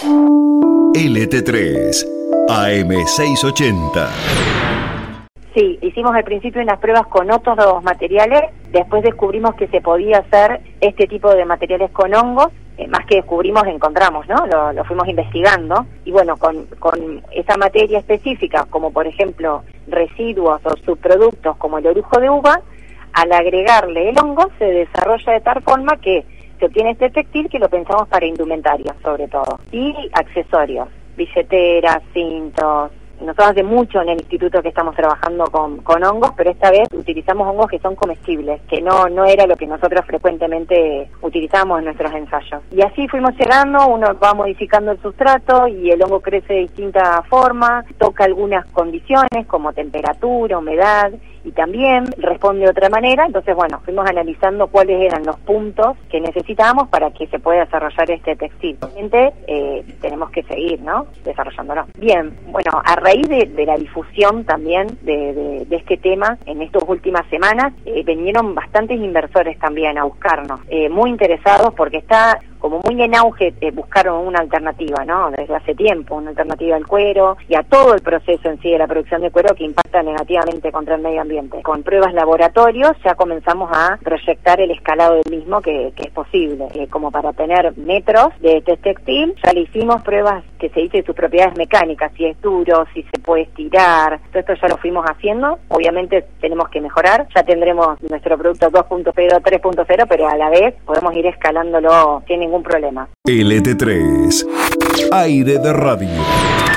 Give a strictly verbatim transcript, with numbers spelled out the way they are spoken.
L T tres, A M seiscientos ochenta. Sí, hicimos al principio unas pruebas con otros materiales, después descubrimos que se podía hacer este tipo de materiales con hongos, eh, más que descubrimos, encontramos, ¿no? Lo, lo fuimos investigando, y bueno, con, con esa materia específica, como por ejemplo residuos o subproductos como el orujo de uva, al agregarle el hongo se desarrolla de tal forma que se obtiene este textil que lo pensamos para indumentaria sobre todo, y accesorios, billeteras, cintos. Nosotros hace mucho en el instituto que estamos trabajando con, con hongos, pero esta vez utilizamos hongos que son comestibles, que no no era lo que nosotros frecuentemente utilizamos en nuestros ensayos. Y así fuimos llegando, uno va modificando el sustrato y el hongo crece de distinta forma, toca algunas condiciones como temperatura, humedad, y también responde de otra manera. Entonces, bueno, fuimos analizando cuáles eran los puntos que necesitábamos para que se pueda desarrollar este textil. Obviamente, eh, tenemos que seguir, ¿no?, desarrollándolo. Bien, bueno, a raíz de, de la difusión también de, de, de este tema, en estas últimas semanas, eh, vinieron bastantes inversores también a buscarnos, eh, muy interesados porque está como muy en auge eh, buscaron una alternativa, ¿no?, desde hace tiempo, una alternativa al cuero y a todo el proceso en sí de la producción de cuero que impacta negativamente contra el medio ambiente. Con pruebas laboratorios ya comenzamos a proyectar el escalado del mismo que, que es posible, eh, como para tener metros de este textil. Ya le hicimos pruebas que se dice de sus propiedades mecánicas, si es duro, si se puede estirar, todo esto ya lo fuimos haciendo. Obviamente tenemos que mejorar, ya tendremos nuestro producto dos punto cero, tres punto cero, pero a la vez podemos ir escalándolo sin ningún problema. L T tres, aire de radio.